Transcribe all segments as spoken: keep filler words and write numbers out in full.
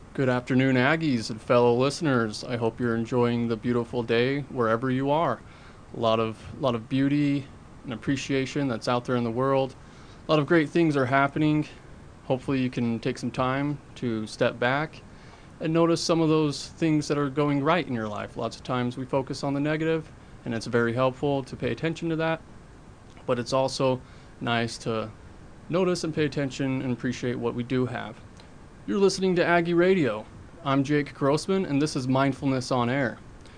Good afternoon, Aggies and fellow listeners. I hope you're enjoying the beautiful day wherever you are. A lot of lot of beauty and appreciation that's out there in the world. A lot of great things are happening. Hopefully, you can take some time to step back and notice some of those things that are going right in your life. Lots of times we focus on the negative, and it's very helpful to pay attention to that. But it's also nice to notice and pay attention and appreciate what we do have. You're listening to Aggie Radio. I'm Jake Grossman, and this is Mindfulness on Air.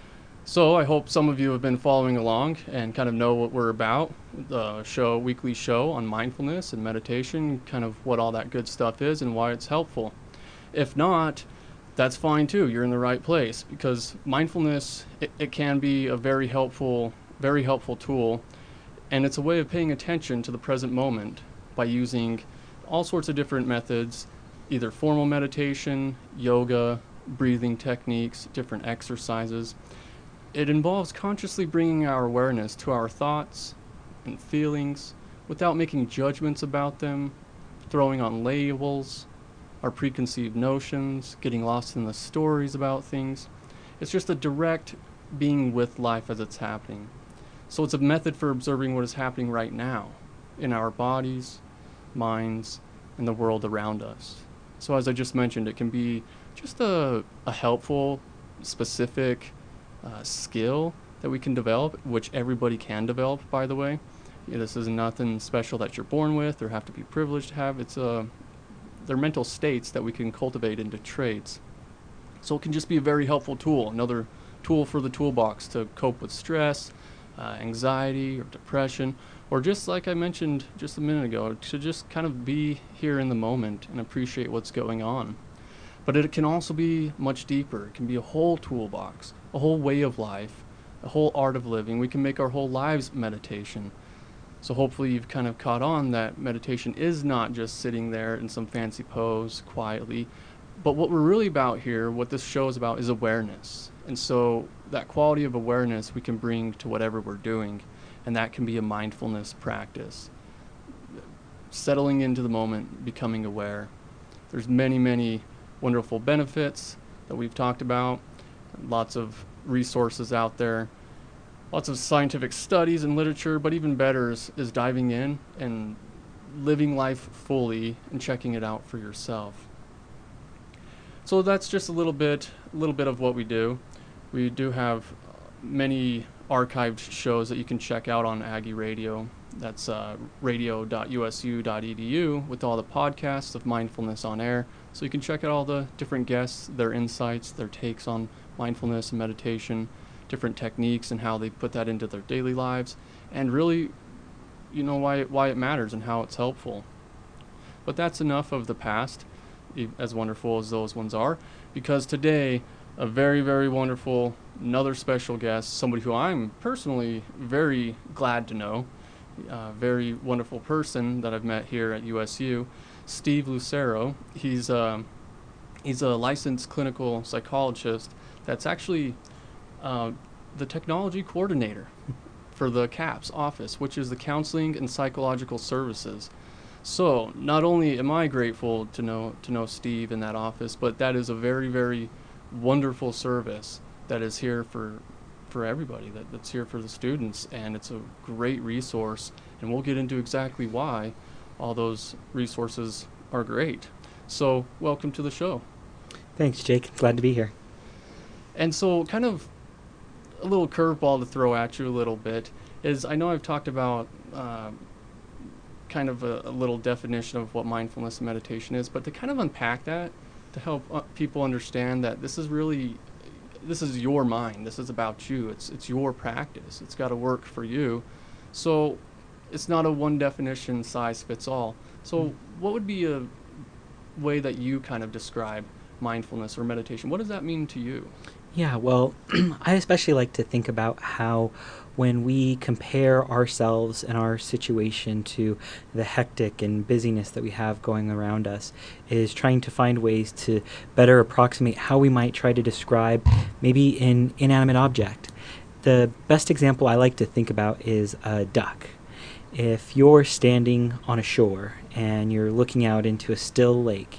So I hope some of you have been following along and kind of know what we're about. The show, weekly show on mindfulness and meditation, kind of what all that good stuff is and why it's helpful. If not, that's fine too. You're in the right place because mindfulness, it, it can be a very helpful, very helpful tool, and it's a way of paying attention to the present moment by using all sorts of different methods, either formal meditation, yoga, breathing techniques, different exercises. It involves consciously bringing our awareness to our thoughts and feelings without making judgments about them, throwing on labels, our preconceived notions, getting lost in the stories about things. It's just a direct being with life as it's happening. So it's a method for observing what is happening right now in our bodies, minds, and the world around us. So as I just mentioned, it can be just a, a helpful, specific uh, skill that we can develop, which everybody can develop, by the way. Yeah, this is nothing special that you're born with or have to be privileged to have. It's a, they're mental states that we can cultivate into traits. So it can just be a very helpful tool, another tool for the toolbox to cope with stress, uh, anxiety, or depression, or just like I mentioned just a minute ago, to just kind of be here in the moment and appreciate what's going on. But it can also be much deeper. It can be a whole toolbox, a whole way of life, a whole art of living. We can make our whole lives meditation. So hopefully you've kind of caught on that meditation is not just sitting there in some fancy pose quietly, but what we're really about here, what this show is about, is awareness. And so that quality of awareness we can bring to whatever we're doing. And that can be a mindfulness practice. Settling into the moment, becoming aware. There's many, many wonderful benefits that we've talked about. Lots of resources out there. Lots of scientific studies and literature, but even better is, is diving in and living life fully and checking it out for yourself. So that's just a little bit, a little bit of what we do. We do have many archived shows that you can check out on Aggie Radio. That's uh, radio dot u s u dot e d u with all the podcasts of Mindfulness on Air. So you can check out all the different guests, their insights, their takes on mindfulness and meditation, different techniques and how they put that into their daily lives, and really, you know, why it, why it matters and how it's helpful. But that's enough of the past, as wonderful as those ones are, because today, a very, very wonderful, another special guest, somebody who I'm personally very glad to know, a very wonderful person that I've met here at U S U, Steve Lucero. He's, uh, he's a licensed clinical psychologist that's actually uh, the technology coordinator for the CAPS office, which is the Counseling and Psychological Services. So not only am I grateful to know to know Steve in that office, but that is a very, very wonderful service that is here for for everybody, that, that's here for the students, and it's a great resource, and we'll get into exactly why all those resources are great. So welcome to the show. Thanks, Jake. Glad to be here. And so kind of a little curveball to throw at you a little bit is, I know I've talked about uh, kind of a, a little definition of what mindfulness and meditation is, but to kind of unpack that, to help uh, people understand that this is really, this is your mind. This is about you. It's it's your practice. It's got to work for you. So it's not a one definition size fits all. So mm-hmm. What would be a way that you kind of describe mindfulness or meditation? What does that mean to you? Yeah, well, I especially like to think about how when we compare ourselves and our situation to the hectic and busyness that we have going around us, is trying to find ways to better approximate how we might try to describe maybe an inanimate object. The best example I like to think about is a duck. If you're standing on a shore and you're looking out into a still lake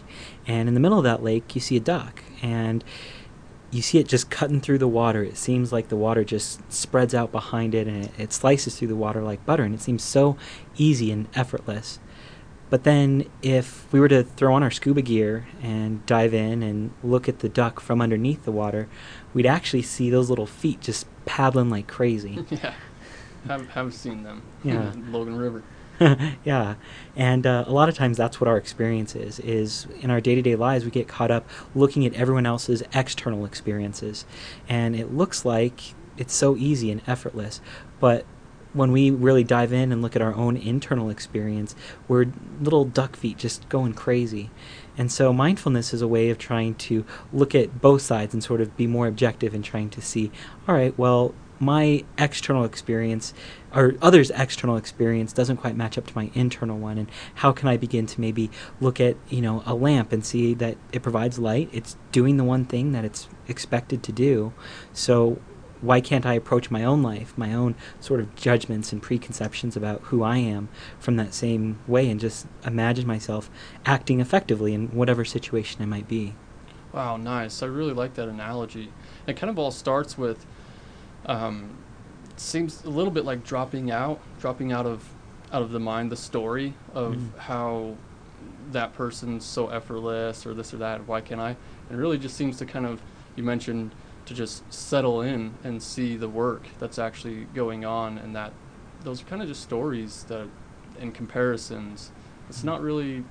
And in the middle of that lake, you see a duck, and you see it just cutting through the water. It seems like the water just spreads out behind it, and it, it slices through the water like butter, and it seems so easy and effortless. But then if we were to throw on our scuba gear and dive in and look at the duck from underneath the water, we'd actually see those little feet just paddling like crazy. Yeah, have have seen them. Yeah. in Logan River. Yeah, and uh, a lot of times that's what our experience is, is in our day-to-day lives we get caught up looking at everyone else's external experiences, and it looks like it's so easy and effortless, but when we really dive in and look at our own internal experience, we're little duck feet just going crazy. And so mindfulness is a way of trying to look at both sides and sort of be more objective in trying to see, all right, well, my external experience or others' external experience doesn't quite match up to my internal one, and how can I begin to maybe look at, you know, a lamp and see that it provides light, it's doing the one thing that it's expected to do, so why can't I approach my own life, my own sort of judgments and preconceptions about who I am from that same way, and just imagine myself acting effectively in whatever situation I might be. Wow, nice. I really like that analogy. It kind of all starts with, um, seems a little bit like dropping out, dropping out of, out of the mind, the story of Mm. how that person's so effortless or this or that. Why can't I? And it really just seems to kind of, you mentioned, to just settle in and see the work that's actually going on, and that those are kind of just stories that, and comparisons. It's not really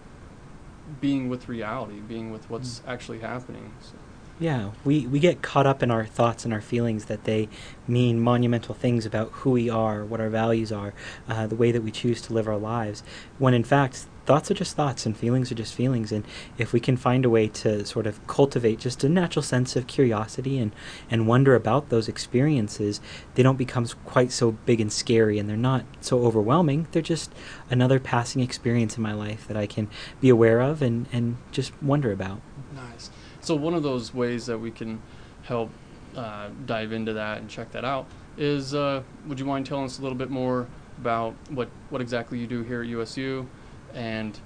being with reality, being with what's Mm. actually happening. So. Yeah, we, we get caught up in our thoughts and our feelings that they mean monumental things about who we are, what our values are, uh, the way that we choose to live our lives, when in fact thoughts are just thoughts and feelings are just feelings. And if we can find a way to sort of cultivate just a natural sense of curiosity and, and wonder about those experiences, they don't become quite so big and scary, and they're not so overwhelming. They're just another passing experience in my life that I can be aware of and, and just wonder about. Nice. So one of those ways that we can help uh, dive into that and check that out is, uh, would you mind telling us a little bit more about what, what exactly you do here at U S U, and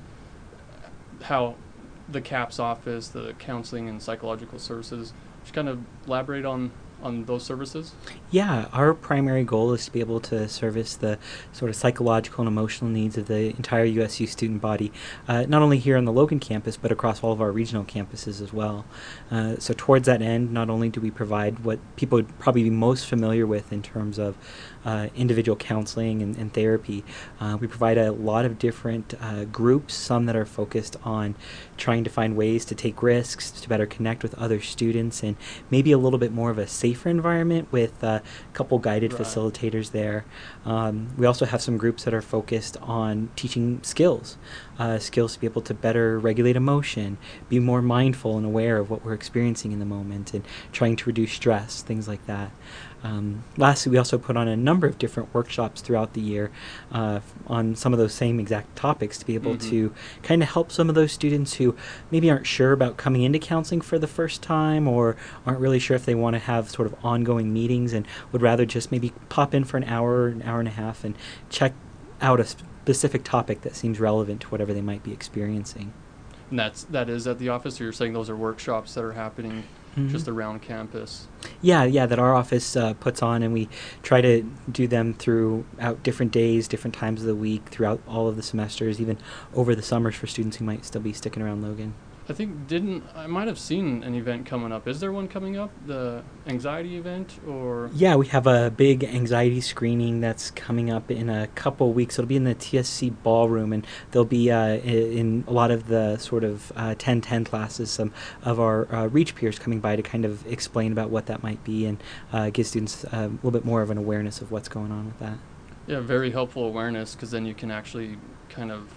how the CAPS office, the Counseling and Psychological Services, just kind of elaborate on, on those services? Yeah, our primary goal is to be able to service the sort of psychological and emotional needs of the entire U S U student body, uh, not only here on the Logan campus, but across all of our regional campuses as well. Uh, so towards that end, not only do we provide what people would probably be most familiar with in terms of uh, individual counseling and, and therapy, uh, we provide a lot of different uh, groups, some that are focused on trying to find ways to take risks, to better connect with other students, and maybe a little bit more of a safer environment with uh, a couple guided Right. facilitators there. Um, we also have some groups that are focused on teaching skills, uh, skills to be able to better regulate emotion, be more mindful and aware of what we're experiencing in the moment, and trying to reduce stress, things like that. Um, lastly, we also put on a number of different workshops throughout the year uh, on some of those same exact topics to be able Mhm. to kind of help some of those students who maybe aren't sure about coming into counseling for the first time, or aren't really sure if they want to have sort of ongoing meetings and would rather just maybe pop in for an hour, an hour and a half, and check out a specific topic that seems relevant to whatever they might be experiencing. And that's, that is at the office, or you're saying those are workshops that are happening Mhm. just around campus? Yeah, yeah, that our office uh, puts on, and we try to do them throughout different days, different times of the week, throughout all of the semesters, even over the summers for students who might still be sticking around Logan. I think didn't I might have seen an event coming up. Is there one coming up? The anxiety event, or Yeah, we have a big anxiety screening that's coming up in a couple weeks. It'll be in the T S C ballroom, and there'll be uh, i- in a lot of the sort of uh, ten ten classes some of our uh, REACH peers coming by to kind of explain about what that might be, and uh, give students uh, a little bit more of an awareness of what's going on with that. yeah, very helpful awareness, because then you can actually kind of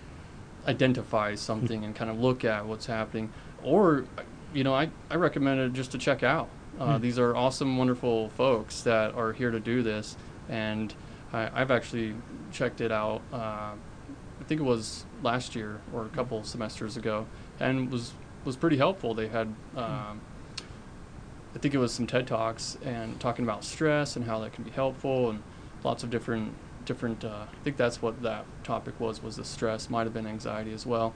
identify something and kind of look at what's happening. Or, you know, I, I recommend it just to check out. Uh, Mm. These are awesome, wonderful folks that are here to do this, and I, I've actually checked it out. Uh, I think it was last year or a couple semesters ago, and was was pretty helpful. They had, um, I think it was some TED Talks and talking about stress and how that can be helpful, and lots of different different. Uh, I think that's what that topic was was the stress. Might have been anxiety as well,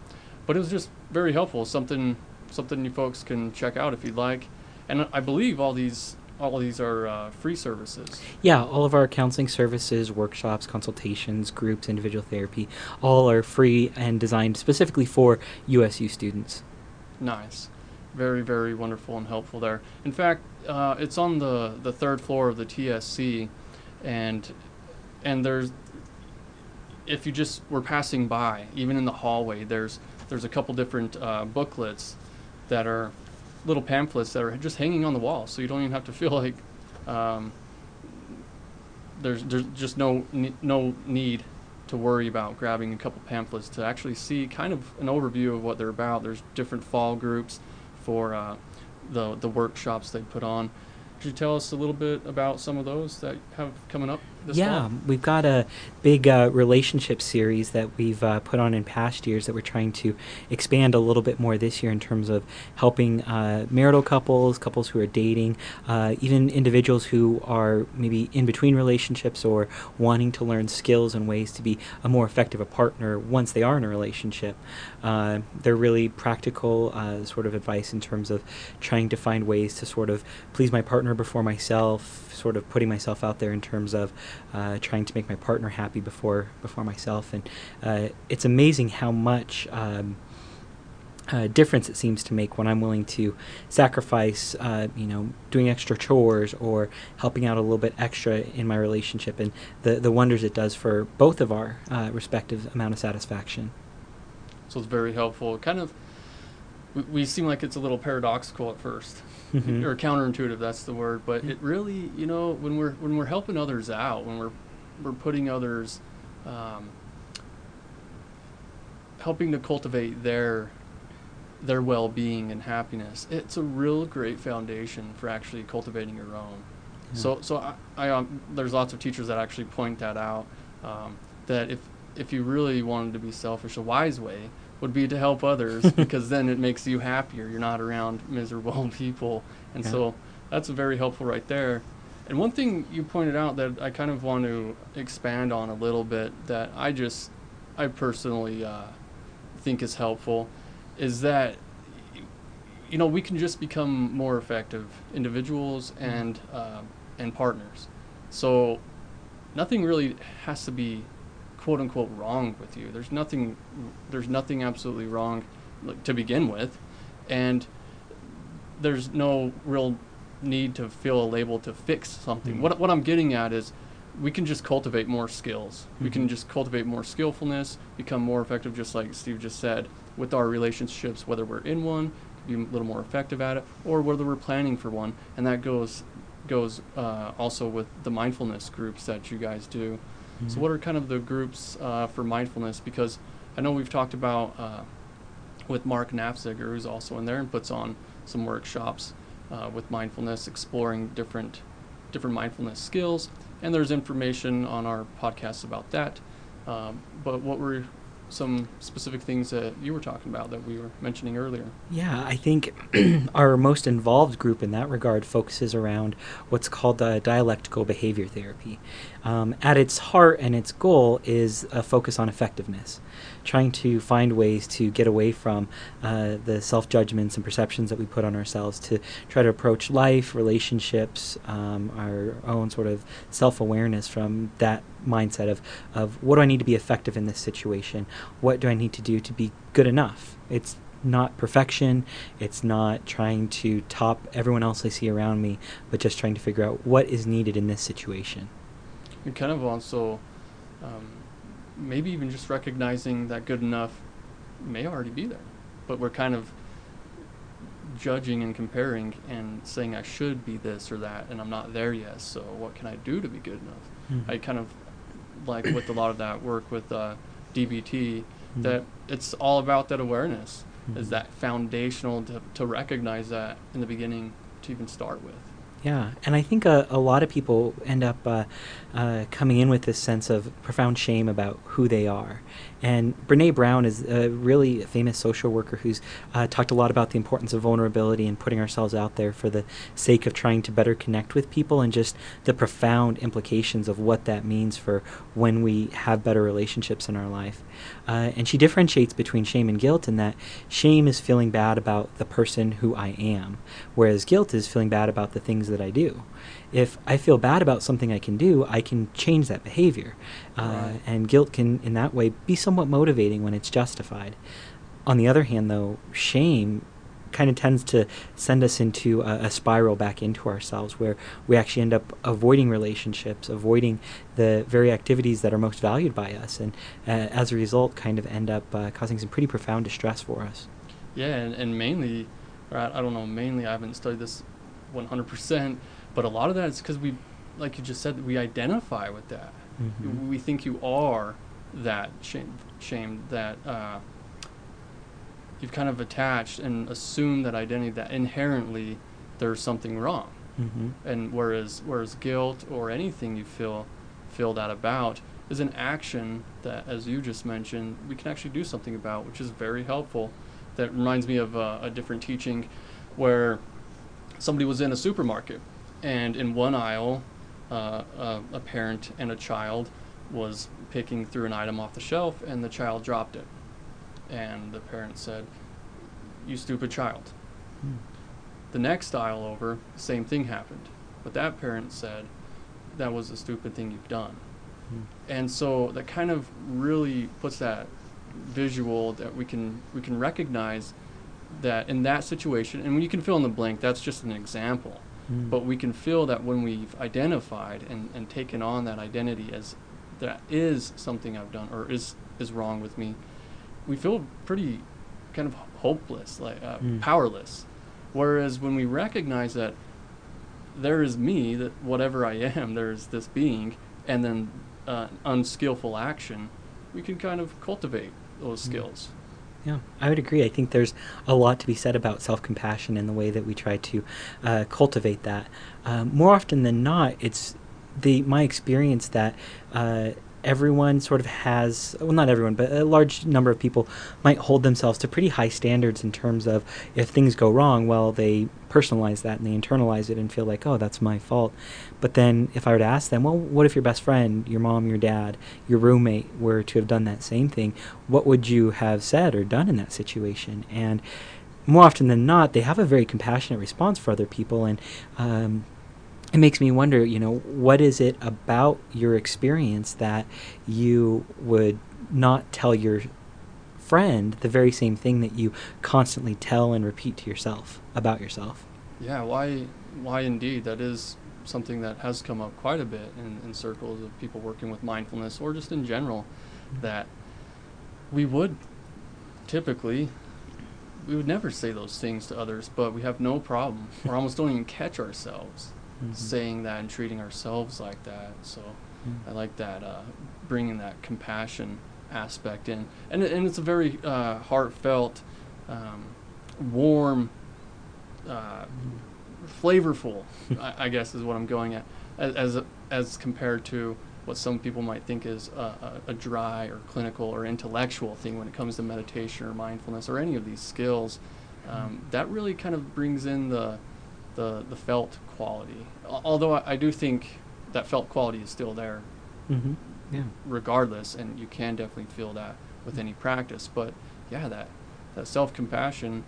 but it was just very helpful. Something something you folks can check out if you'd like. And I believe all these all these are uh, free services. Yeah, all of our counseling services, workshops, consultations, groups, individual therapy, all are free and designed specifically for U S U students. Nice. Very, very wonderful and helpful there. In fact, uh, it's on the, the third floor of the T S C, and and there's, if you just were passing by, even in the hallway, there's there's a couple different uh, booklets that are little pamphlets that are just hanging on the wall, so you don't even have to feel like um, there's there's just no ne- no need to worry about grabbing a couple pamphlets to actually see kind of an overview of what they're about. There's different fall groups for uh, the the workshops they put on. Could you tell us a little bit about some of those that have coming up this Yeah, fall? we've got a big uh, relationship series that we've uh, put on in past years that we're trying to expand a little bit more this year in terms of helping uh, marital couples, couples who are dating, uh, even individuals who are maybe in between relationships or wanting to learn skills and ways to be a more effective a partner once they are in a relationship. Uh, they're really practical uh, sort of advice in terms of trying to find ways to sort of please my partner before myself, sort of putting myself out there in terms of uh, trying to make my partner happy before before myself. And uh, it's amazing how much um, uh, difference it seems to make when I'm willing to sacrifice, uh, you know, doing extra chores or helping out a little bit extra in my relationship, and the, the wonders it does for both of our uh, respective amount of satisfaction. So it's very helpful. Kind of, we, we seem like it's a little paradoxical at first. Mhm. Or counterintuitive, that's the word, but it really, you know, when we're when we're helping others out, when we're we're putting others, um, helping to cultivate their their well-being and happiness, it's a real great foundation for actually cultivating your own. Yeah. So so I, I um, there's lots of teachers that actually point that out, um, that if if you really wanted to be selfish, a wise way would be to help others, because then it makes you happier. You're not around miserable people. And Yeah. so that's very helpful right there. And one thing you pointed out that I kind of want to expand on a little bit, that I just, I personally uh, think is helpful, is that, you know, we can just become more effective individuals and uh, and partners. So nothing really has to be quote unquote wrong with you. There's nothing there's nothing absolutely wrong, like, to begin with, and there's no real need to feel a label to fix something. Mm-hmm. What what I'm getting at is we can just cultivate more skills. Mm-hmm. We can just cultivate more skillfulness, become more effective, just like Steve just said, with our relationships, whether we're in one, be a little more effective at it, or whether we're planning for one. And that goes goes uh, also with the mindfulness groups that you guys do. Mm-hmm. So what are kind of the groups uh, for mindfulness? Because I know we've talked about uh, with Mark Nafziger, who's also in there and puts on some workshops uh, with mindfulness, exploring different different mindfulness skills. And there's information on our podcast about that. Um, but what were some specific things that you were talking about that we were mentioning earlier? Yeah, I think our most involved group in that regard focuses around what's called uh, dialectical behavior therapy. Um, at its heart and its goal is a focus on effectiveness, trying to find ways to get away from uh, the self-judgments and perceptions that we put on ourselves, to try to approach life, relationships, um, our own sort of self-awareness from that mindset of, of what do I need to be effective in this situation? What do I need to do to be good enough? It's not perfection. It's not trying to top everyone else I see around me, but just trying to figure out what is needed in this situation. And kind of also um, maybe even just recognizing that good enough may already be there, but we're kind of judging and comparing and saying I should be this or that, and I'm not there yet, so what can I do to be good enough? Mm-hmm. I kind of like with a lot of that work with uh, D B T, mm-hmm. that it's all about that awareness, mm-hmm. is that foundational to, to recognize that in the beginning to even start with. Yeah, and I think a, a lot of people end up uh, uh, coming in with this sense of profound shame about who they are. And Brene Brown is a really famous social worker who's uh, talked a lot about the importance of vulnerability and putting ourselves out there for the sake of trying to better connect with people, and just the profound implications of what that means for when we have better relationships in our life. Uh, and she differentiates between shame and guilt in that shame is feeling bad about the person who I am, whereas guilt is feeling bad about the things that I do. If I feel bad about something I can do, I can change that behavior. Uh, Right. and guilt can, in that way, be somewhat motivating when it's justified. On the other hand, though, shame kind of tends to send us into a, a spiral back into ourselves, where we actually end up avoiding relationships, avoiding the very activities that are most valued by us, and uh, as a result kind of end up uh, causing some pretty profound distress for us. Yeah, and, and mainly, or I, I don't know, mainly I haven't studied this one hundred percent, but a lot of that is because we, like you just said, we identify with that. Mm-hmm. We think you are that shame, shame that uh, you've kind of attached and assumed that identity, that inherently there's something wrong. Mm-hmm. And whereas whereas guilt or anything you feel feel that about is an action that, as you just mentioned, we can actually do something about, which is very helpful. That reminds me of uh, a different teaching where somebody was in a supermarket, and in one aisle, uh, uh, a parent and a child was picking through an item off the shelf, and the child dropped it. And the parent said, "You stupid child." Mm. The next aisle over, the same thing happened. But that parent said, "That was a stupid thing you've done." Mm. And so that kind of really puts that visual that we can we can recognize that in that situation, and you can fill in the blank, that's just an example. Mm. But we can feel that when we've identified and, and taken on that identity as that is something I've done or is is wrong with me, we feel pretty kind of hopeless, like uh, Mm. powerless. Whereas when we recognize that there is me, that whatever I am, there's this being, and then uh, unskillful action, we can kind of cultivate those Mm. skills. Yeah, I would agree. I think there's a lot to be said about self-compassion and the way that we try to uh, cultivate that. Um, more often than not, it's the my experience that uh, everyone sort of has, well, not everyone, but a large number of people might hold themselves to pretty high standards in terms of if things go wrong, well, they personalize that and they internalize it and feel like, oh, that's my fault. But then if I were to ask them, well, what if your best friend, your mom, your dad, your roommate were to have done that same thing? What would you have said or done in that situation? And more often than not, they have a very compassionate response for other people. And um, it makes me wonder, you know, what is it about your experience that you would not tell your friend the very same thing that you constantly tell and repeat to yourself about yourself? Yeah, why why indeed? That is something that has come up quite a bit in, in circles of people working with mindfulness or just in general, that we would typically we would never say those things to others, but we have no problem or almost don't even catch ourselves Mhm. saying that and treating ourselves like that. So Mm. I like that, uh, bringing that compassion aspect in. And, it- and it's a very uh, heartfelt, um, warm, uh, flavorful, I, I guess is what I'm going at, as, as, as compared to what some people might think is a, a, a dry or clinical or intellectual thing when it comes to meditation or mindfulness or any of these skills. Um, that really kind of brings in the, the, the felt quality. Al- Although I, I do think that felt quality is still there Mm-hmm. Yeah. regardless, and you can definitely feel that with any practice. But yeah, that that self-compassion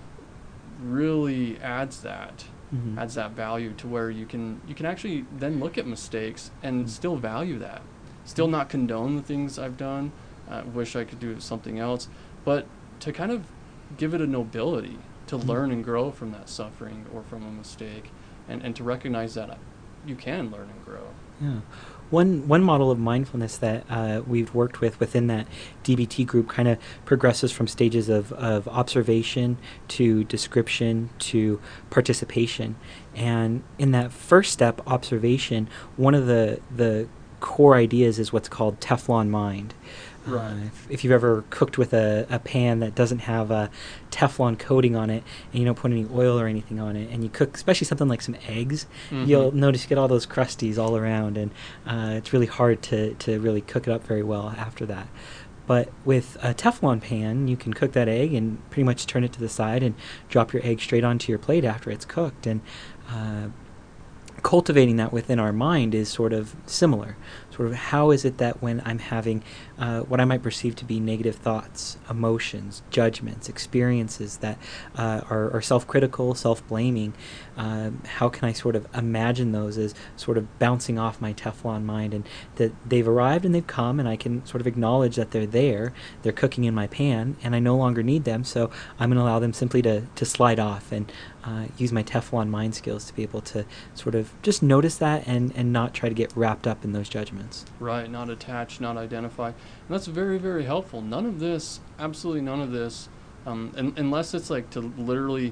really adds that Mm-hmm. adds that value to where you can you can actually then look at mistakes and Mm. still value that, still not condone the things I've done. I wish I could do something else, but to kind of give it a nobility, to Mm. learn and grow from that suffering or from a mistake, and, and to recognize that you can learn and grow. Yeah. One one model of mindfulness that uh, we've worked with within that D B T group kind of progresses from stages of, of observation to description to participation. And in that first step, observation, one of the, the core ideas is what's called Teflon mind. Right. Uh, if, if you've ever cooked with a, a pan that doesn't have a Teflon coating on it, and you don't put any oil or anything on it, and you cook, especially something like some eggs, Mhm. you'll notice you get all those crusties all around, and uh, it's really hard to, to really cook it up very well after that. But with a Teflon pan, you can cook that egg and pretty much turn it to the side and drop your egg straight onto your plate after it's cooked. And uh, cultivating that within our mind is sort of similar. Sort of how is it that when I'm having uh, what I might perceive to be negative thoughts, emotions, judgments, experiences that uh, are, are self-critical, self-blaming, uh, how can I sort of imagine those as sort of bouncing off my Teflon mind, and that they've arrived and they've come, and I can sort of acknowledge that they're there, they're cooking in my pan, and I no longer need them, so I'm going to allow them simply to, to slide off and uh, use my Teflon mind skills to be able to sort of just notice that and, and not try to get wrapped up in those judgments. Right, not attach, not identify. And that's very, very helpful. None of this, absolutely none of this, um, un- unless it's like to literally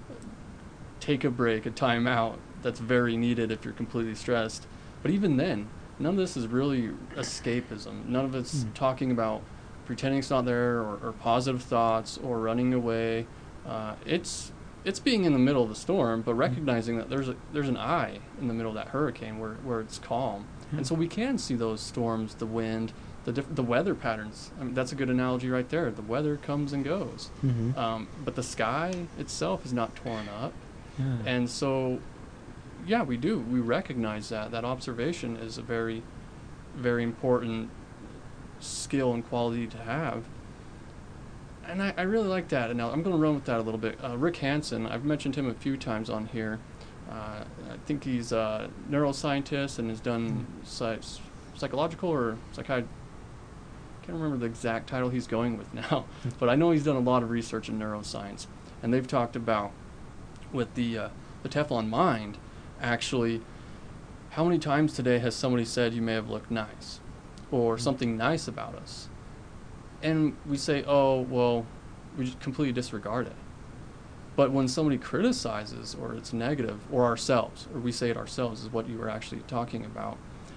take a break, a time out, that's very needed if you're completely stressed. But even then, none of this is really escapism. None of it's Mm. talking about pretending it's not there, or, or positive thoughts, or running away. Uh, it's it's being in the middle of the storm, but recognizing that there's a there's an eye in the middle of that hurricane where, where it's calm. Yeah. And so we can see those storms, the wind, the diff- the weather patterns. I mean, that's a good analogy right there. The weather comes and goes, Mm-hmm. um, but the sky itself is not torn up. Yeah. And so, yeah, we do. We recognize that. That observation is a very, very important skill and quality to have. And I, I really like that. And now I'm going to run with that a little bit. Uh, Rick Hansen, I've mentioned him a few times on here. Uh, I think he's a neuroscientist and has done psych- psychological or psychiatry. I can't remember the exact title he's going with now, but I know he's done a lot of research in neuroscience. And they've talked about, with the uh, the Teflon mind, actually, how many times today has somebody said you may have looked nice, or something nice about us? And we say, oh, well, we just completely disregard it. But when somebody criticizes, or it's negative, or ourselves, or we say it ourselves, is what you were actually talking about,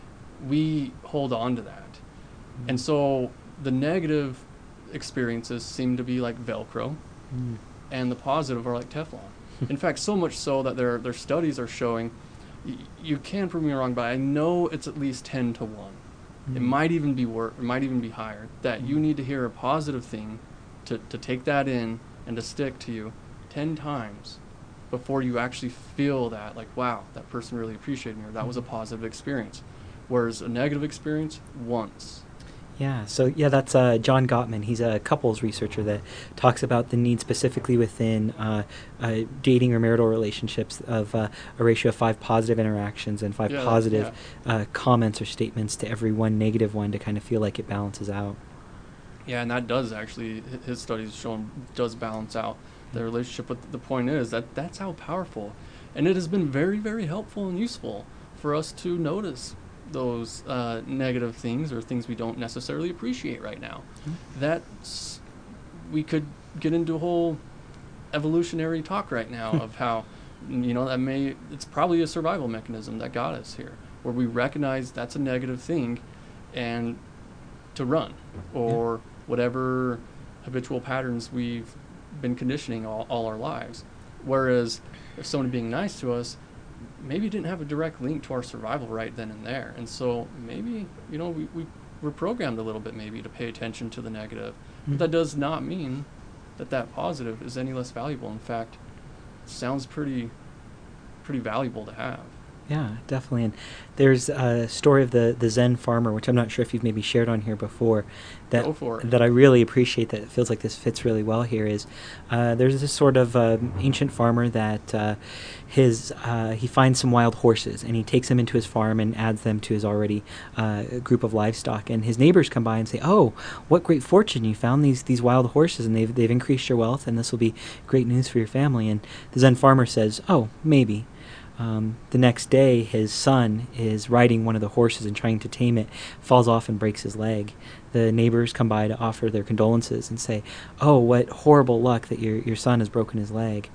we hold on to that. Mm. And so the negative experiences seem to be like Velcro, Mm. and the positive are like Teflon. In fact, so much so that their their studies are showing, y- you can prove me wrong, but I know it's at least ten to one. It Mm. might even be wor- it might even be higher, that you Mm. need to hear a positive thing to, to take that in and to stick to you ten times before you actually feel that, like, wow, that person really appreciated me, or that was a Mhm. positive experience. Whereas a negative experience, once. Yeah, so yeah, that's uh, John Gottman. He's a couples researcher that talks about the need specifically within uh, uh, dating or marital relationships of uh, a ratio of five positive interactions and five Yeah, that- positive uh, comments or statements to every one negative one to kind of feel like it balances out. Yeah, and that does actually, hi- his studies shown does balance out the relationship. But the point is that that's how powerful, and it has been very, very helpful and useful for us to notice those uh, negative things, or things we don't necessarily appreciate right now. That's, we could get into a whole evolutionary talk right now of how, you know, that may, it's probably a survival mechanism that got us here, where we recognize that's a negative thing, and to run, or whatever habitual patterns we've been conditioning all, all our lives. Whereas if somebody being nice to us maybe didn't have a direct link to our survival right then and there. And so maybe, you know, we, we we're programmed a little bit maybe to pay attention to the negative. But that does not mean that that positive is any less valuable. In fact, it sounds pretty pretty valuable to have. Yeah, definitely. And there's a story of the, the Zen farmer, which I'm not sure if you've maybe shared on here before, that Go for it. that I really appreciate. That it feels like this fits really well here. Is uh, there's this sort of uh, ancient farmer that uh, his uh, he finds some wild horses and he takes them into his farm and adds them to his already uh, group of livestock. And his neighbors come by and say, "Oh, what great fortune! You found these these wild horses, and they've they've increased your wealth, and this will be great news for your family." And the Zen farmer says, "Oh, maybe." Um, the next day, his son is riding one of the horses and trying to tame it, falls off and breaks his leg. The neighbors come by to offer their condolences and say, "Oh, what horrible luck that your your son has broken his leg."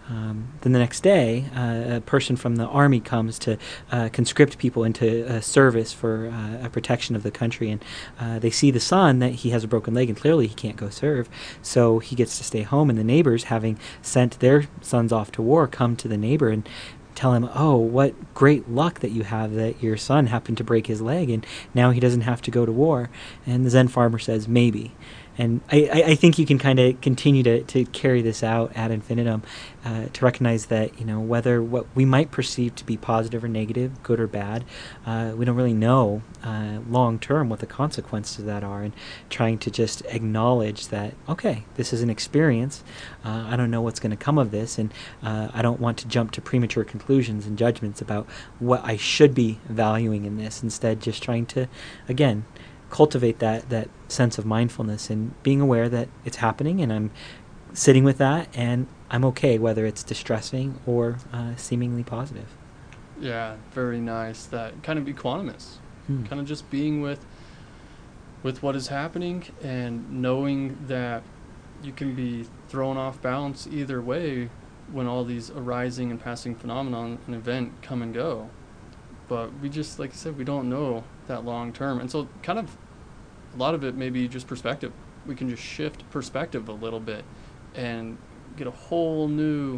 Um, then the next day, uh, a person from the army comes to uh, conscript people into uh, service for uh, a protection of the country, and uh, they see the son that he has a broken leg, and clearly he can't go serve, so he gets to stay home. And the neighbors, having sent their sons off to war, come to the neighbor and tell him, "Oh, what great luck that you have that your son happened to break his leg, and now he doesn't have to go to war." And the Zen farmer says, "Maybe." And I, I I think you can kind of continue to, to carry this out ad infinitum, uh, to recognize that, you know, whether what we might perceive to be positive or negative, good or bad, uh, we don't really know uh, long term what the consequences of that are, and trying to just acknowledge that, okay, this is an experience. Uh, I don't know what's going to come of this, and uh, I don't want to jump to premature conclusions and judgments about what I should be valuing in this. Instead, just trying to, again, cultivate that that sense of mindfulness and being aware that it's happening, and I'm sitting with that, and I'm okay whether it's distressing or uh, seemingly positive. Yeah, very nice. That kind of equanimous, Hmm. kind of just being with with what is happening and knowing that you can be thrown off balance either way when all these arising and passing phenomenon and event come and go. But we just, like I said, we don't know that long term. And so kind of a lot of it may be just perspective. We can just shift perspective a little bit and get a whole new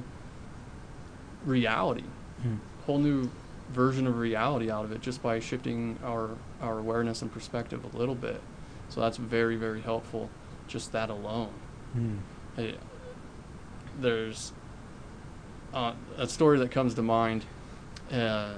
reality, Hmm. whole new version of reality out of it just by shifting our, our awareness and perspective a little bit. So that's very, very helpful, just that alone. Hmm. I, there's uh, a story that comes to mind uh,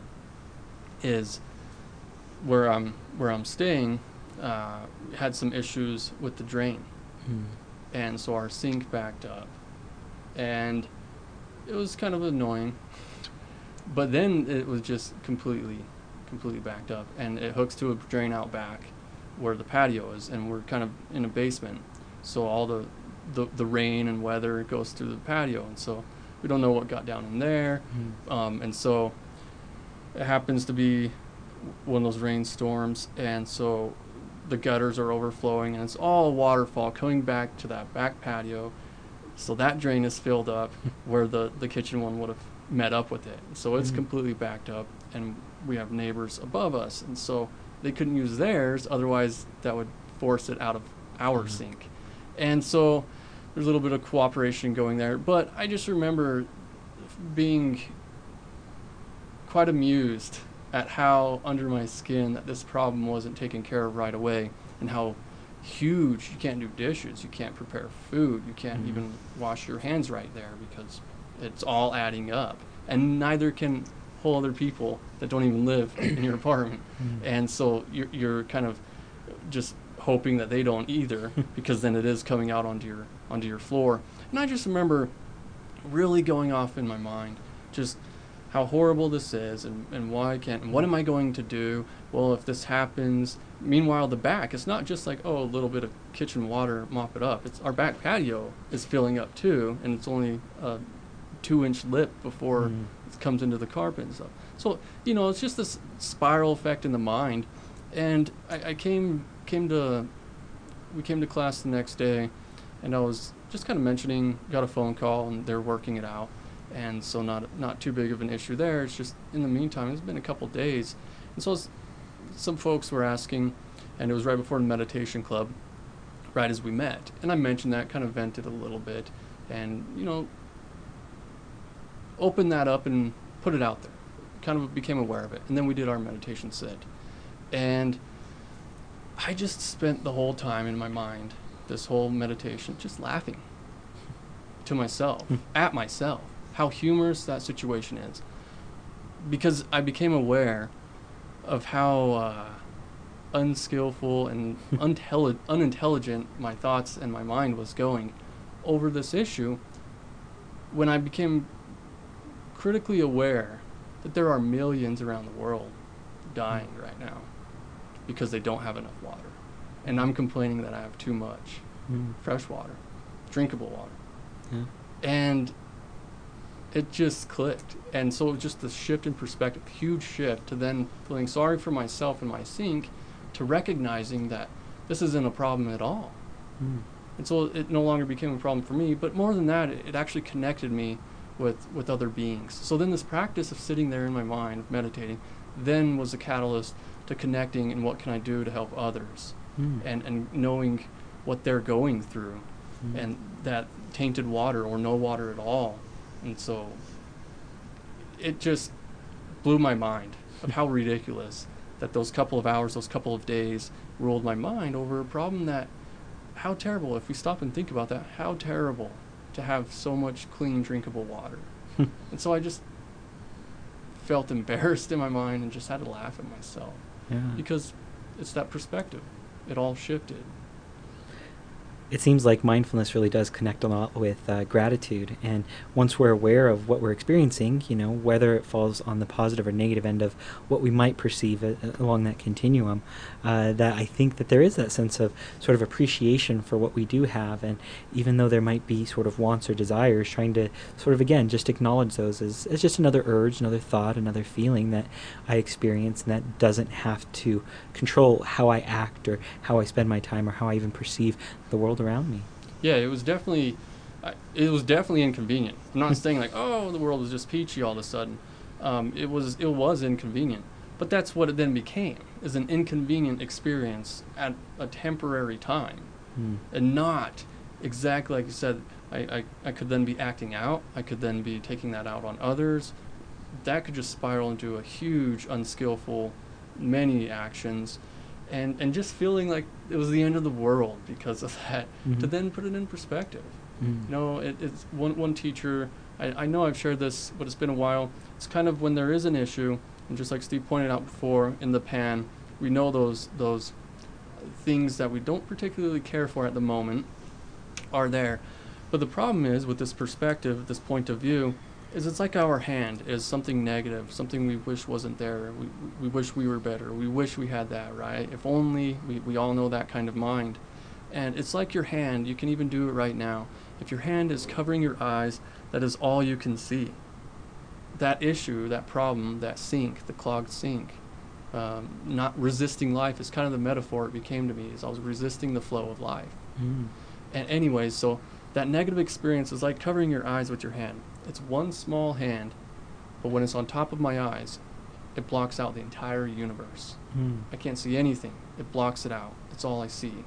is where I'm where I'm staying. Uh, had some issues with the drain, Hmm. and so our sink backed up, and it was kind of annoying. But then it was just completely, completely backed up, and it hooks to a drain out back, where the patio is, and we're kind of in a basement, so all the the, the rain and weather goes through the patio, and so we don't know what got down in there, Hmm. um, and so it happens to be one of those rainstorms, and so the gutters are overflowing, and it's all waterfall coming back to that back patio. So that drain is filled up where the, the kitchen one would have met up with it. So it's Mhm. completely backed up, and we have neighbors above us, and so they couldn't use theirs, otherwise that would force it out of our Mhm. sink. And so there's a little bit of cooperation going there, but I just remember being quite amused at how under my skin that this problem wasn't taken care of right away, and how huge. You can't do dishes, you can't prepare food, you can't Mhm. even wash your hands right there because it's all adding up, and neither can whole other people that don't even live in your apartment. Mhm. And so you're, you're kind of just hoping that they don't either, because then it is coming out onto your onto your floor. And I just remember really going off in my mind just how horrible this is, and, and why I can't, and what am I going to do? Well, if this happens, meanwhile, the back, it's not just like, oh, a little bit of kitchen water, mop it up. It's our back patio is filling up too, and it's only a two inch lip before Mm. it comes into the carpet and stuff. So, you know, it's just this spiral effect in the mind. And I, I came, came to, we came to class the next day, and I was just kind of mentioning, got a phone call, and they're working it out. And so not not too big of an issue there. It's just in the meantime, it's been a couple days, and so s- some folks were asking, and it was right before the meditation club, right as we met, and I mentioned that, kind of vented a little bit, and you know, opened that up and put it out there, kind of became aware of it, and then we did our meditation sit, and I just spent the whole time in my mind, this whole meditation, just laughing to myself, at myself, how humorous that situation is. Because I became aware of how uh, unskillful and untelli- unintelligent my thoughts and my mind was going over this issue, when I became critically aware that there are millions around the world dying right now because they don't have enough water. And I'm complaining that I have too much Mm. fresh water, drinkable water. Yeah. And it just clicked. And so it was just the shift in perspective, huge shift, to then feeling sorry for myself and my sink, to recognizing that this isn't a problem at all. Mm. And so it no longer became a problem for me, but more than that, it, it actually connected me with with other beings. So then this practice of sitting there in my mind, meditating, then was a catalyst to connecting and what can I do to help others, Mm. and and knowing what they're going through, Mm. and that tainted water or no water at all. And so it just blew my mind of how ridiculous that those couple of hours, those couple of days ruled my mind over a problem that, how terrible, if we stop and think about that, how terrible to have so much clean, drinkable water. And so I just felt embarrassed in my mind and just had to laugh at myself, Yeah. because it's that perspective. It all shifted. It seems like mindfulness really does connect a lot with uh, gratitude. And once we're aware of what we're experiencing, you know, whether it falls on the positive or negative end of what we might perceive uh, along that continuum, uh, that I think that there is that sense of sort of appreciation for what we do have. And even though there might be sort of wants or desires, trying to sort of, again, just acknowledge those as, as just another urge, another thought, another feeling that I experience, and that doesn't have to control how I act or how I spend my time or how I even perceive the world around me. Yeah, it was definitely, I- it was definitely inconvenient. I'm not saying like, oh, the world was just peachy all of a sudden. Um, it was, it was inconvenient, but that's what it then became, is an inconvenient experience at a temporary time, Mm. and not exactly like you said. I, I, I could then be acting out. I could then be taking that out on others. That could just spiral into a huge, unskillful, many actions. And, and just feeling like it was the end of the world because of that, Mhm. to then put it in perspective. Mm. You know, it, it's one, one teacher, I, I know I've shared this, but it's been a while. It's kind of when there is an issue, and just like Steve pointed out before, in the pan, we know those, those things that we don't particularly care for at the moment are there. But the problem is, with this perspective, this point of view, is it's like our hand is something negative, something we wish wasn't there. We, we wish we were better. We wish we had that, right? If only, we, we all know that kind of mind. And it's like your hand, you can even do it right now. If your hand is covering your eyes, that is all you can see. That issue, that problem, that sink, the clogged sink, um, not resisting life is kind of the metaphor it became to me, is I was resisting the flow of life. Mm. And anyways, so that negative experience is like covering your eyes with your hand. It's one small hand, but when it's on top of my eyes, it blocks out the entire universe. Mm. I can't see anything. It blocks it out. It's all I see.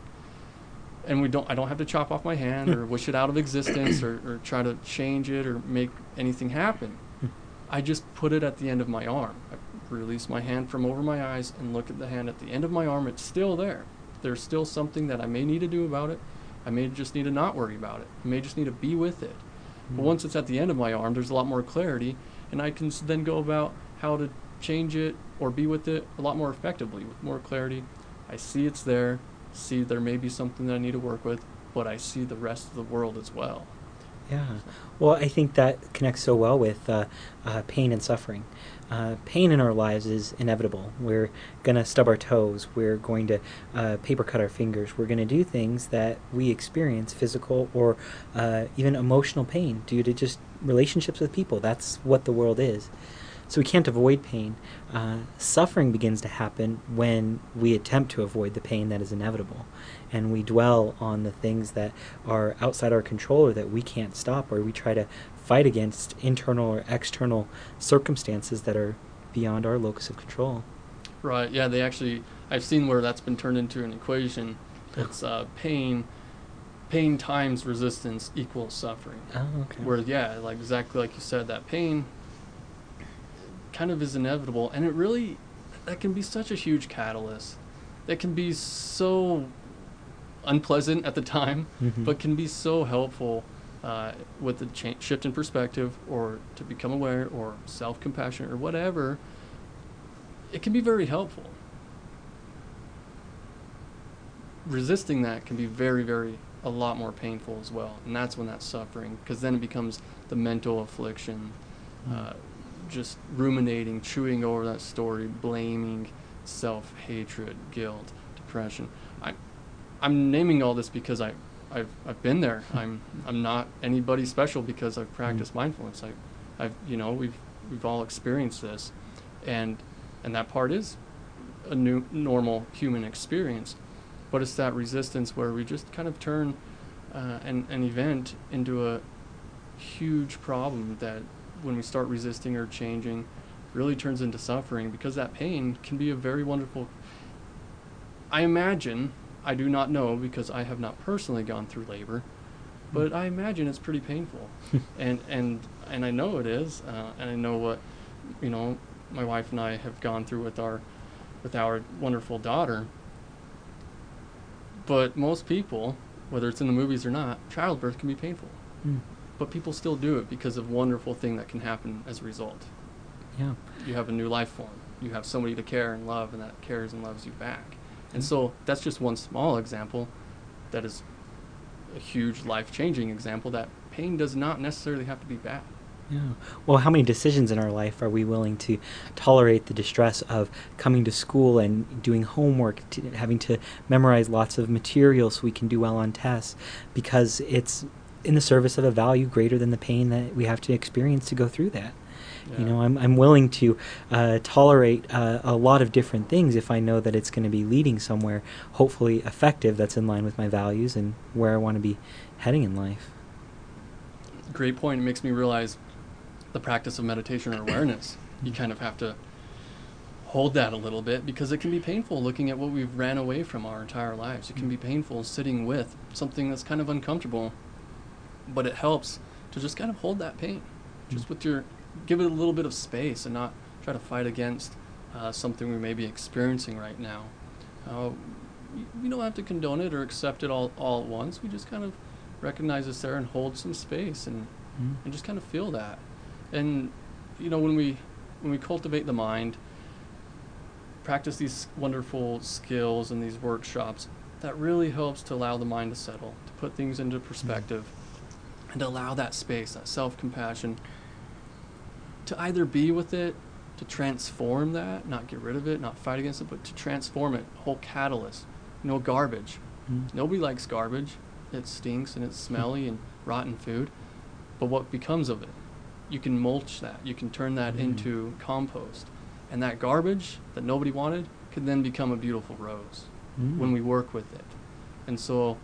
And we don't. I don't have to chop off my hand or wish it out of existence or, or try to change it or make anything happen. I just put it at the end of my arm. I release my hand from over my eyes and look at the hand at the end of my arm. It's still there. There's still something that I may need to do about it. I may just need to not worry about it. I may just need to be with it. But once it's at the end of my arm, there's a lot more clarity, and I can s- then go about how to change it or be with it a lot more effectively, with more clarity. I see it's there, see there may be something that I need to work with, but I see the rest of the world as well. Yeah. Well, I think that connects so well with uh, uh, pain and suffering. Uh, pain in our lives is inevitable. We're going to stub our toes. We're going to uh, paper cut our fingers. We're going to do things that we experience, physical or uh, even emotional pain, due to just relationships with people. That's what the world is. So we can't avoid pain. Uh, suffering begins to happen when we attempt to avoid the pain that is inevitable, and we dwell on the things that are outside our control or that we can't stop, or we try to fight against internal or external circumstances that are beyond our locus of control. Right, yeah, they actually, I've seen where that's been turned into an equation. It's uh, pain, pain times resistance equals suffering. Oh, okay. Where, yeah, like exactly like you said, that pain kind of is inevitable, and it really, that can be such a huge catalyst. That can be so unpleasant at the time, Mhm. but can be so helpful uh, with the cha- shift in perspective, or to become aware, or self-compassion, or whatever. It can be very helpful. Resisting that can be very, very, a lot more painful as well, and that's when that's suffering, because then it becomes the mental affliction, uh, just ruminating, chewing over that story, blaming, self-hatred, guilt, depression. I, I'm naming all this because I, I've, I've been there. I'm, I'm not anybody special because I've practiced mindfulness. I, I've, you know, we've, we've all experienced this, and, and that part is a new normal human experience, but it's that resistance where we just kind of turn uh, an, an event into a huge problem that when we start resisting or changing really turns into suffering, because that pain can be a very wonderful, I imagine, I do not know because I have not personally gone through labor, but I imagine it's pretty painful. and and and I know it is, uh, and I know what, you know, my wife and I have gone through with our with our wonderful daughter. But most people, whether it's in the movies or not, childbirth can be painful. Mm. But people still do it because of wonderful thing that can happen as a result. Yeah. You have a new life form. You have somebody to care and love, and that cares and loves you back. And Mm. so that's just one small example that is a huge life-changing example that pain does not necessarily have to be bad. Yeah. Well, how many decisions in our life are we willing to tolerate the distress of coming to school and doing homework, to having to memorize lots of material so we can do well on tests, because it's in the service of a value greater than the pain that we have to experience to go through that. Yeah. You know, I'm I'm willing to uh, tolerate uh, a lot of different things if I know that it's going to be leading somewhere, hopefully effective, that's in line with my values and where I want to be heading in life. Great point. It makes me realize the practice of meditation or awareness. You kind of have to hold that a little bit, because it can be painful looking at what we've ran away from our entire lives. It can be painful sitting with something that's kind of uncomfortable, but it helps to just kind of hold that pain, just with your, give it a little bit of space and not try to fight against uh, something we may be experiencing right now. Uh, we, we don't have to condone it or accept it all, all at once. We just kind of recognize it's there and hold some space and, Mm. and just kind of feel that. And, you know, when we when we cultivate the mind, practice these wonderful skills and these workshops, that really helps to allow the mind to settle, to put things into perspective, and to allow that space, that self-compassion, to either be with it, to transform that, not get rid of it, not fight against it, but to transform it, whole catalyst. No garbage. Mm. Nobody likes garbage. It stinks and it's smelly and rotten food. But what becomes of it? You can mulch that. You can turn that Mm. into compost. And that garbage that nobody wanted could then become a beautiful rose Mm. when we work with it. And so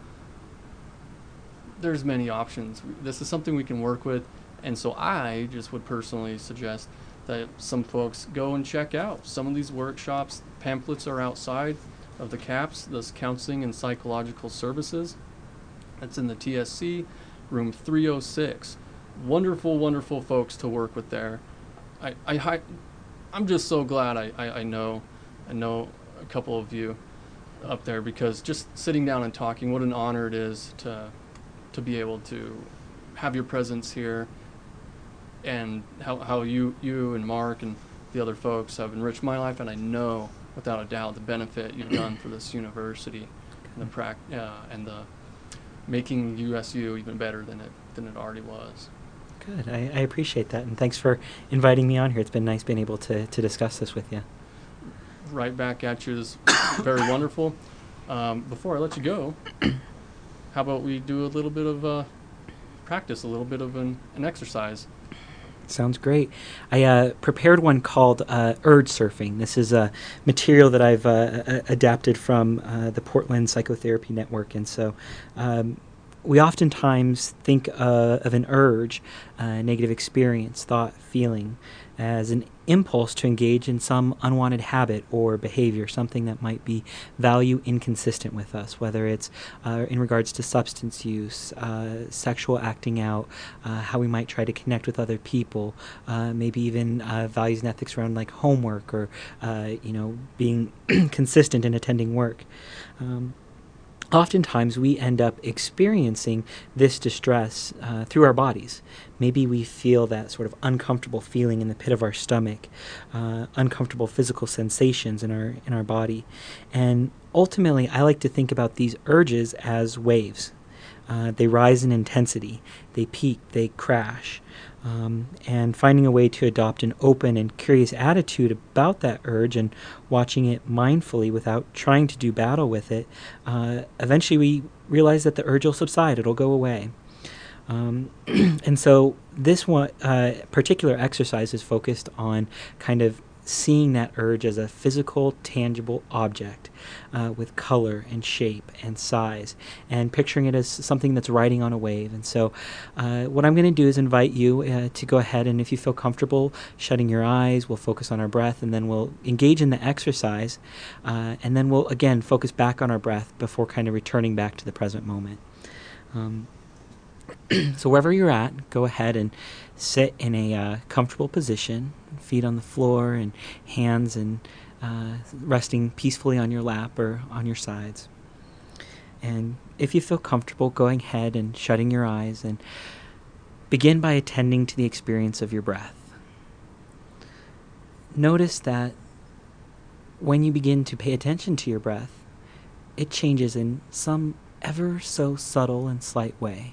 there's many options. This is something we can work with. And so I just would personally suggest that some folks go and check out some of these workshops. Pamphlets are outside of the CAPS, this Counseling and Psychological Services. That's in the T S C, room three oh six. Wonderful, wonderful folks to work with there. I, I, hi- I'm just so glad I, I, I know, I know a couple of you up there, because just sitting down and talking, what an honor it is to, to be able to have your presence here, and how, how you, you and Mark and the other folks have enriched my life, and I know without a doubt the benefit you've done for this university and the prac, uh, and the making U S U even better than it than it already was. Good. I, I appreciate that, and thanks for inviting me on here. It's been nice being able to, to discuss this with you. Right back at you is very wonderful. Um, before I let you go, how about we do a little bit of uh, practice, a little bit of an, an exercise. Sounds great. I uh, prepared one called uh, Urge Surfing. This is a material that I've uh, a- adapted from uh, the Portland Psychotherapy Network. And so um, we oftentimes think uh, of an urge, a negative experience, thought, feeling, as an impulse to engage in some unwanted habit or behavior, something that might be value inconsistent with us, whether it's uh, in regards to substance use, uh, sexual acting out, uh, how we might try to connect with other people, uh, maybe even uh, values and ethics around like homework or, uh, you know, being consistent in attending work. Um, Oftentimes, we end up experiencing this distress uh, through our bodies. Maybe we feel that sort of uncomfortable feeling in the pit of our stomach, uh, uncomfortable physical sensations in our in our body, and ultimately, I like to think about these urges as waves. Uh, they rise in intensity, they peak, they crash. Um, and finding a way to adopt an open and curious attitude about that urge and watching it mindfully without trying to do battle with it, uh, eventually we realize that the urge will subside, it'll go away. Um, and so this one uh, particular exercise is focused on kind of seeing that urge as a physical, tangible object uh, with color and shape and size, and picturing it as something that's riding on a wave. And so uh, what I'm going to do is invite you uh, to go ahead, and if you feel comfortable shutting your eyes, we'll focus on our breath, and then we'll engage in the exercise, uh, and then we'll again focus back on our breath before kind of returning back to the present moment. Um, so wherever you're at, go ahead and sit in a uh, comfortable position, feet on the floor and hands and uh, resting peacefully on your lap or on your sides. And if you feel comfortable, going ahead and shutting your eyes, and begin by attending to the experience of your breath. Notice that when you begin to pay attention to your breath, it changes in some ever so subtle and slight way.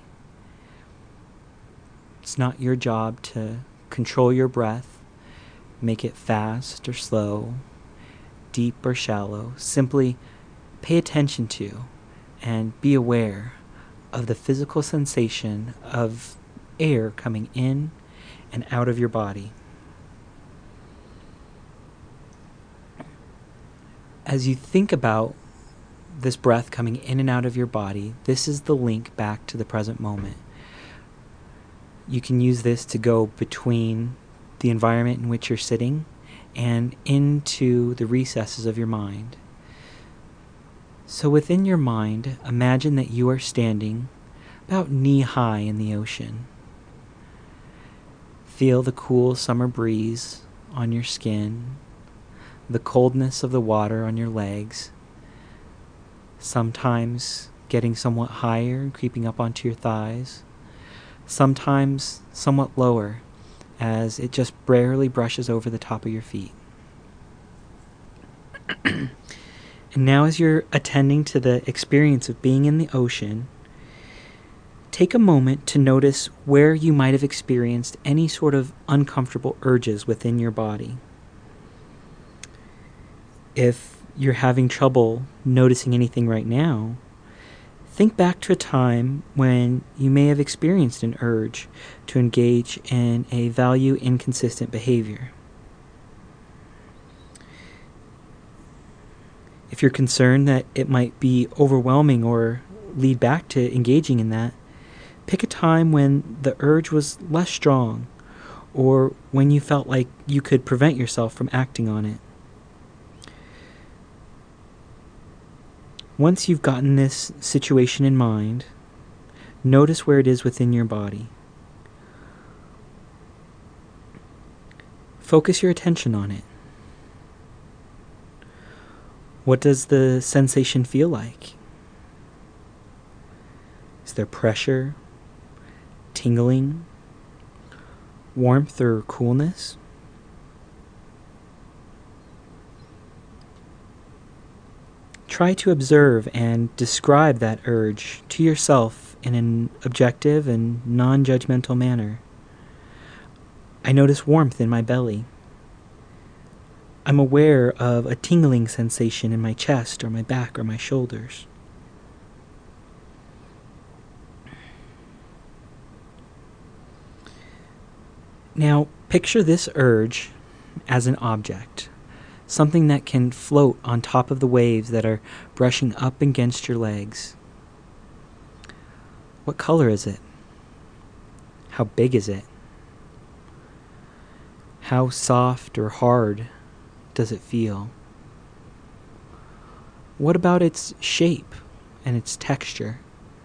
It's not your job to control your breath, make it fast or slow, deep or shallow. Simply pay attention to and be aware of the physical sensation of air coming in and out of your body. As you think about this breath coming in and out of your body, this is the link back to the present moment. You can use this to go between the environment in which you're sitting and into the recesses of your mind. So within your mind, imagine that you are standing about knee-high in the ocean. Feel the cool summer breeze on your skin, the coldness of the water on your legs, sometimes getting somewhat higher and creeping up onto your thighs, sometimes somewhat lower as it just barely brushes over the top of your feet. And now, as you're attending to the experience of being in the ocean, take a moment to notice where you might have experienced any sort of uncomfortable urges within your body. If you're having trouble noticing anything right now, think back to a time when you may have experienced an urge to engage in a value inconsistent behavior. If you're concerned that it might be overwhelming or lead back to engaging in that, pick a time when the urge was less strong or when you felt like you could prevent yourself from acting on it. Once you've gotten this situation in mind, notice where it is within your body. Focus your attention on it. What does the sensation feel like? Is there pressure, tingling, warmth or coolness? Try to observe and describe that urge to yourself in an objective and non-judgmental manner. I notice warmth in my belly. I'm aware of a tingling sensation in my chest or my back or my shoulders. Now, picture this urge as an object. Something that can float on top of the waves that are brushing up against your legs. What color is it? How big is it? How soft or hard does it feel? What about its shape and its texture?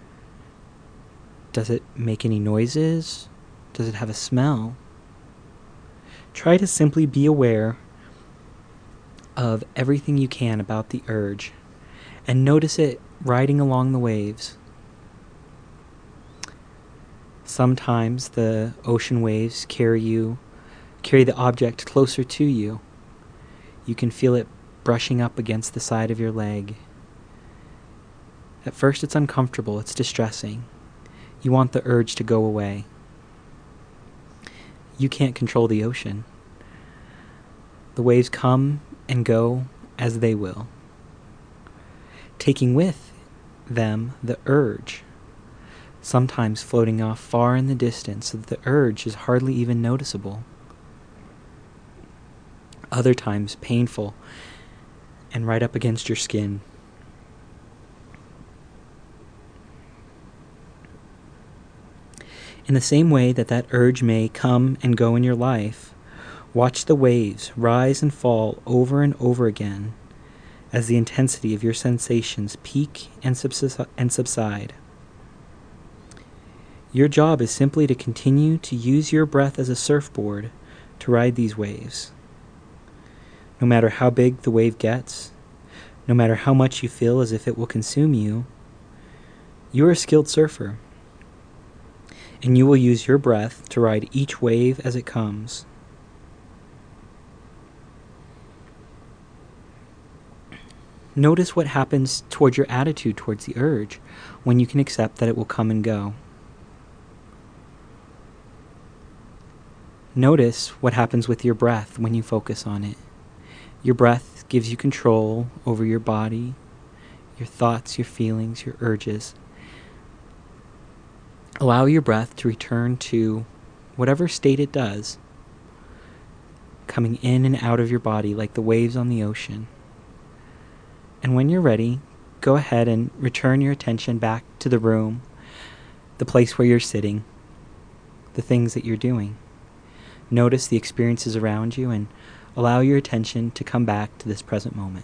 Does it make any noises? Does it have a smell? Try to simply be aware of everything you can about the urge and notice it riding along the waves. Sometimes the ocean waves carry you, carry the object closer to you. You can feel it brushing up against the side of your leg. At first it's uncomfortable, it's distressing. You want the urge to go away. You can't control the ocean. The waves come and go as they will, taking with them the urge, sometimes floating off far in the distance so that the urge is hardly even noticeable. other times painful and right up against your skin. In the same way that that urge may come and go in your life, watch the waves rise and fall over and over again as the intensity of your sensations peak and, subsi- and subside. Your job is simply to continue to use your breath as a surfboard to ride these waves. No matter how big the wave gets, no matter how much you feel as if it will consume you, you are a skilled surfer, and you will use your breath to ride each wave as it comes. Notice what happens towards your attitude towards the urge when you can accept that it will come and go. Notice what happens with your breath when you focus on it. Your breath gives you control over your body, your thoughts, your feelings, your urges. Allow your breath to return to whatever state it does, coming in and out of your body like the waves on the ocean. And when you're ready, go ahead and return your attention back to the room, the place where you're sitting, the things that you're doing. Notice the experiences around you and allow your attention to come back to this present moment.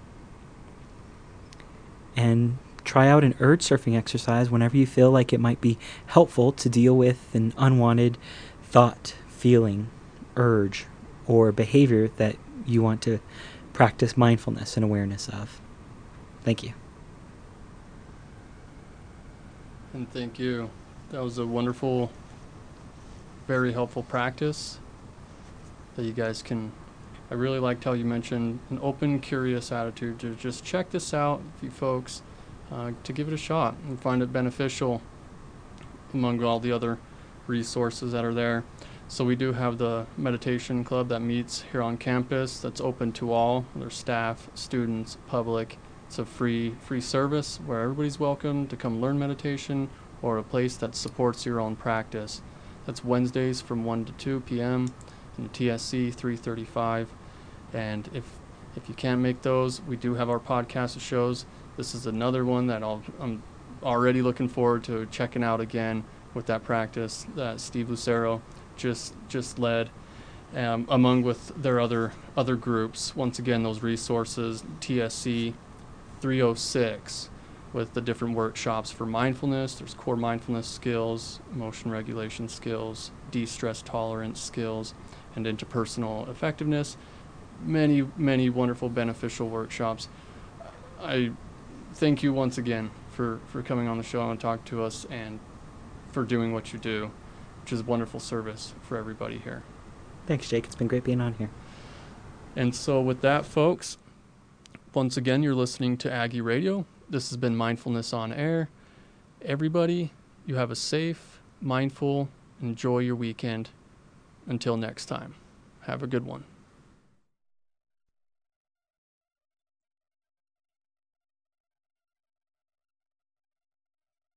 And try out an urge surfing exercise whenever you feel like it might be helpful to deal with an unwanted thought, feeling, urge, or behavior that you want to practice mindfulness and awareness of. Thank you. And thank you. That was a wonderful, very helpful practice that you guys can. I really liked how you mentioned an open, curious attitude to just check this out, you folks, uh, to give it a shot and find it beneficial among all the other resources that are there. So we do have the meditation club that meets here on campus that's open to all. There's staff, students, public. It's a free free service where everybody's welcome to come learn meditation, or a place that supports your own practice. That's Wednesdays from one to two p.m. in the T S C three thirty-five. And if if you can't make those, we do have our podcast shows. This is another one that I'll, I'm already looking forward to checking out again with that practice that Steve Lucero just just led, um, among with their other other groups. Once again, those resources, T S C three oh six, with the different workshops for mindfulness. There's core mindfulness skills, emotion regulation skills, de-stress tolerance skills, and interpersonal effectiveness. Many, many wonderful beneficial workshops. I thank you once again for, for coming on the show and talk to us, and for doing what you do, which is wonderful service for everybody here. Thanks, Jake. It's been great being on here. And so with that, folks, once again, you're listening to Aggie Radio. This has been Mindfulness on Air. Everybody, you have a safe, mindful, enjoy your weekend. Until next time, have a good one.